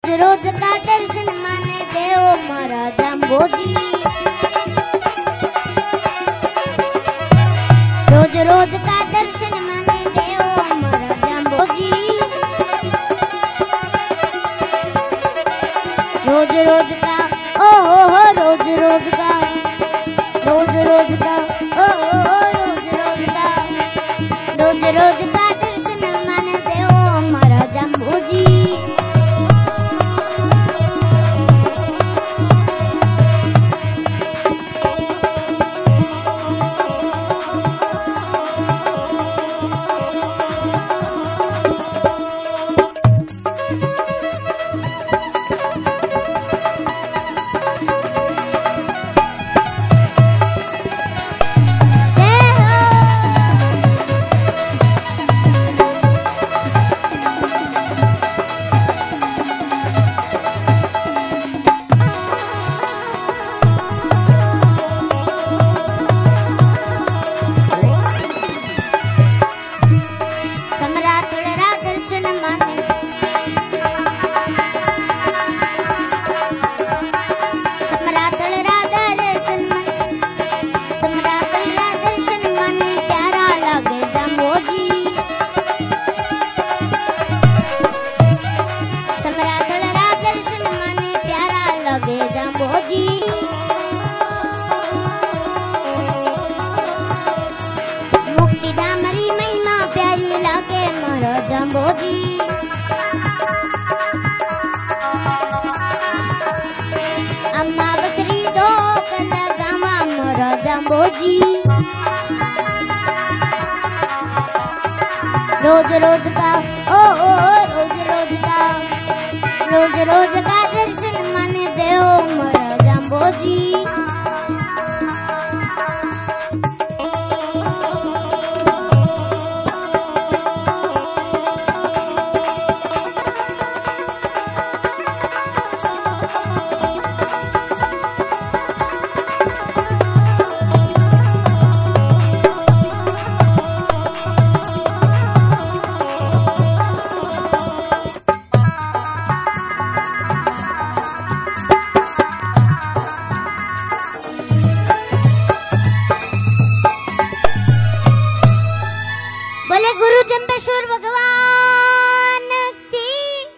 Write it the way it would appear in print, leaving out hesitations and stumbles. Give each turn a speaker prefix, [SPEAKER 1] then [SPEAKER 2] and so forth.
[SPEAKER 1] रोज का दर्शन माने देव मारा जाम्बोजी। रोज रोज का दर्शन माने देव मारा जाम्बोजी। रोज रोज का ओ हो रोज रोज का रोज रोज का ओ हो रोज रोज का रोज रोज का दर्शन माने देव मारा जाम्बोजी। जाम्बोजी अम्मा बसरी दो कल गावा मोरा जाम्बोजी। रोज रोज का ओ रोज रोज का रोज रोज का